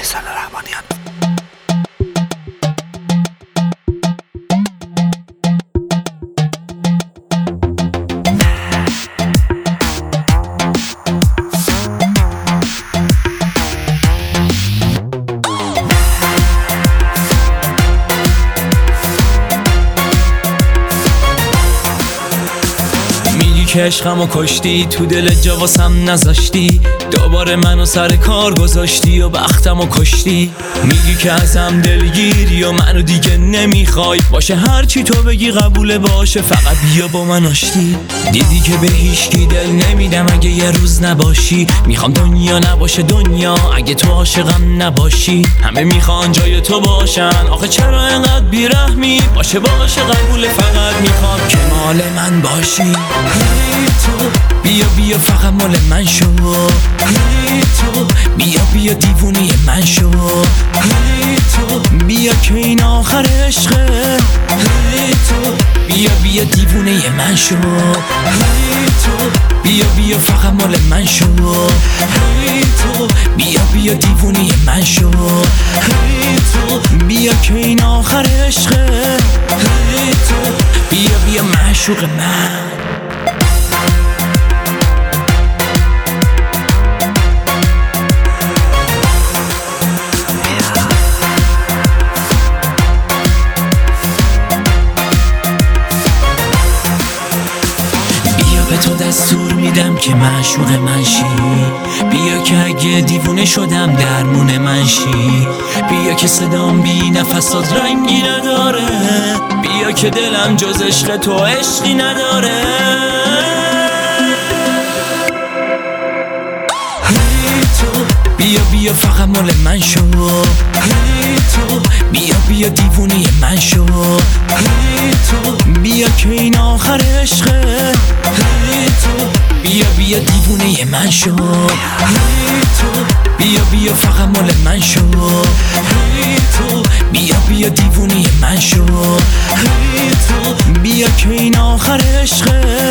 احسان رحمانیان. که عشقمو کشتی، تو دل جا واسم نذاشتی، دوباره منو سر کار گذاشتی و بختمو کشتی. میگی که ازم دلگیری و منو دیگه نمیخوای، باشه هرچی تو بگی قبوله، باشه فقط بیا با من آشتی. دیدی که به هیچکی دل نمیدم اگه یه روز نباشی، میخوام دنیا نباشه دنیا اگه تو عاشقم نباشی. همه میخوان جای تو باشن، آخه چرا انقدر بیرحمی؟ باشه قبوله، فقط میخوام که مال من باشی. تو بیا فقط مال من شو، تو بیا دیوونی من شو، تو بیا که این آخر عشقه، تو بیا دیوونه من شو، تو بیا فقط مال من شو، تو بیا دیوونی من شو، تو بیا که این آخر عشقه، تو بیا معشوق من. تو دستور میدم که معشوق من شی، بیا که اگه دیوونه شدم درمون من شی، بیا که صدام بی نفسات رنگی نداره، بیا که دلم جز عشق تو عشقی نداره. تو بیا فقط مال من شو، تو بیا دیوونی من شو، تو بیا که این آخر عشقه، تو بیا دیوونه من شو، تو بیا فقط مال من شو، تو بیا دیوونه من شو، تو بیا که این آخر عشقه،